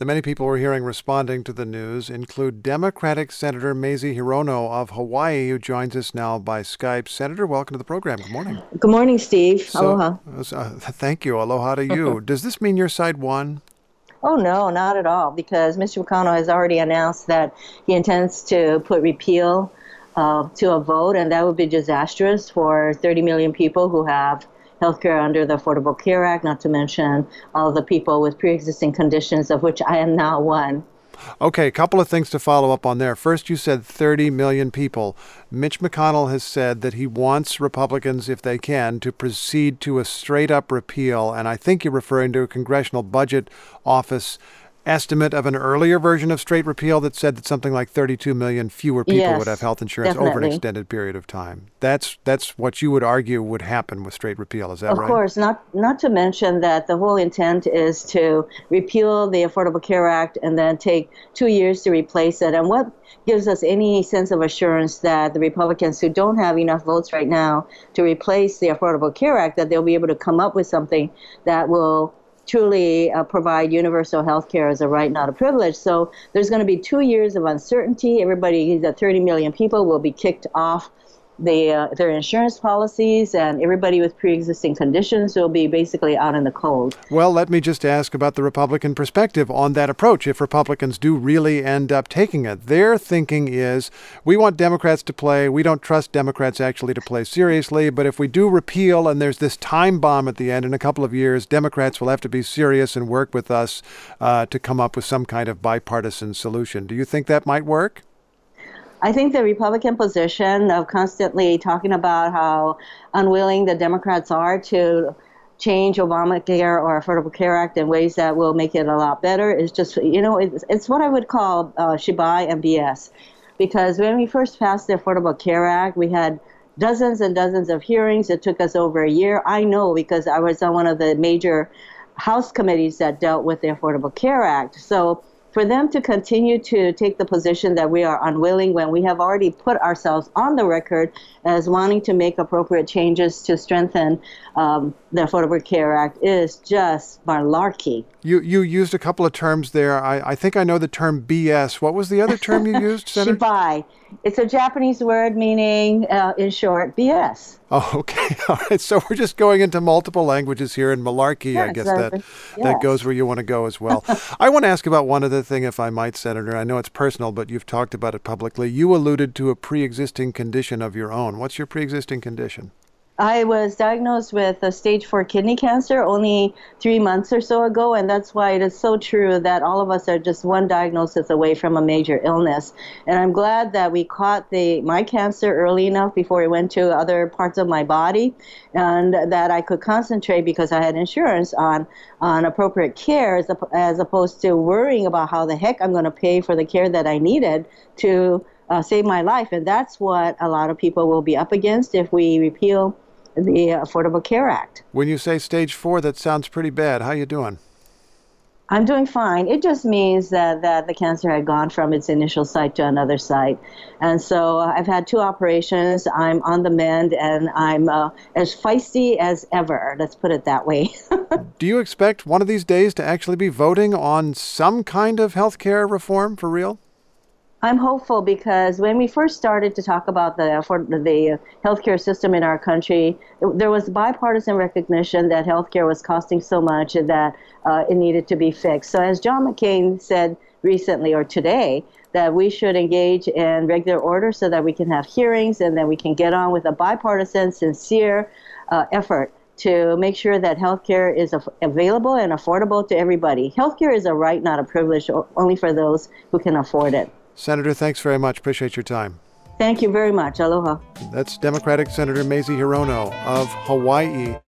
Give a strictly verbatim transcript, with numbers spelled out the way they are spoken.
The many people we're hearing responding to the news include Democratic Senator Mazie Hirono of Hawaii, who joins us now by Skype. Senator, welcome to the program. Good morning. Good morning, Steve. So, Aloha. Uh, thank you. Aloha to you. Does this mean your side won? Oh, no, not at all, because Mister McConnell has already announced that he intends to put repeal uh, to a vote, and that would be disastrous for thirty million people who have health care under the Affordable Care Act, not to mention all the people with pre-existing conditions, of which I am now one. Okay, a couple of things to follow up on there. First, you said thirty million people. Mitch McConnell has said that he wants Republicans, if they can, to proceed to a straight-up repeal, and I think you're referring to a Congressional Budget Office estimate of an earlier version of straight repeal that said that something like thirty-two million fewer people Yes, would have health insurance definitely. over an extended period of time. That's that's what you would argue would happen with straight repeal. Is that Of right? Of course, not not to mention that the whole intent is to repeal the Affordable Care Act and then take two years to replace it. And what gives us any sense of assurance that the Republicans who don't have enough votes right now to replace the Affordable Care Act, that they'll be able to come up with something that will truly uh, provide universal health care as a right, not a privilege. So there's going to be two years of uncertainty. Everybody, the thirty million people, will be kicked off the, uh, their insurance policies, and everybody with pre-existing conditions will be basically out in the cold. Well, let me just ask about the Republican perspective on that approach. If Republicans do really end up taking it, their thinking is, we want Democrats to play. We don't trust Democrats actually to play seriously. But if we do repeal and there's this time bomb at the end in a couple of years, Democrats will have to be serious and work with us uh, to come up with some kind of bipartisan solution. Do you think that might work? I think the Republican position of constantly talking about how unwilling the Democrats are to change Obamacare or Affordable Care Act in ways that will make it a lot better is just, you know, it's, it's what I would call uh, shibai and B S. Because when we first passed the Affordable Care Act, we had dozens and dozens of hearings. It took us over a year. I know because I was on one of the major House committees that dealt with the Affordable Care Act. So for them to continue to take the position that we are unwilling when we have already put ourselves on the record as wanting to make appropriate changes to strengthen um, the Affordable Care Act is just malarkey. You you used a couple of terms there. I, I think I know the term B S. What was the other term you used, Senator? Shibai. It's a Japanese word meaning, uh, in short, B S. Oh, okay. All right. So we're just going into multiple languages here, and malarkey, Yes, I guess uh, that yes. that goes where you want to go as well. I want to ask about one other thing, if I might, Senator. I know it's personal, but you've talked about it publicly. You alluded to a pre-existing condition of your own. What's your pre-existing condition? I was diagnosed with a stage four kidney cancer only three months or so ago, and that's why it is so true that all of us are just one diagnosis away from a major illness. And I'm glad that we caught the my cancer early enough before it went to other parts of my body, and that I could concentrate because I had insurance on on appropriate care as, as opposed to worrying about how the heck I'm going to pay for the care that I needed to uh, save my life. And that's what a lot of people will be up against if we repeal the Affordable Care Act. When you say stage four, that sounds pretty bad. How you doing? I'm doing fine. It just means that, that the cancer had gone from its initial site to another site. And so uh, I've had two operations. I'm on the mend, and I'm uh, as feisty as ever. Let's put it that way. Do you expect one of these days to actually be voting on some kind of health care reform for real? I'm hopeful because when we first started to talk about the for the healthcare system in our country, there was bipartisan recognition that healthcare was costing so much that uh, it needed to be fixed. So as John McCain said recently or today, that we should engage in regular order so that we can have hearings and then we can get on with a bipartisan, sincere uh, effort to make sure that healthcare is af- available and affordable to everybody. Healthcare is a right, not a privilege, only for those who can afford it. Senator, thanks very much. Appreciate your time. Thank you very much. Aloha. That's Democratic Senator Mazie Hirono of Hawaii.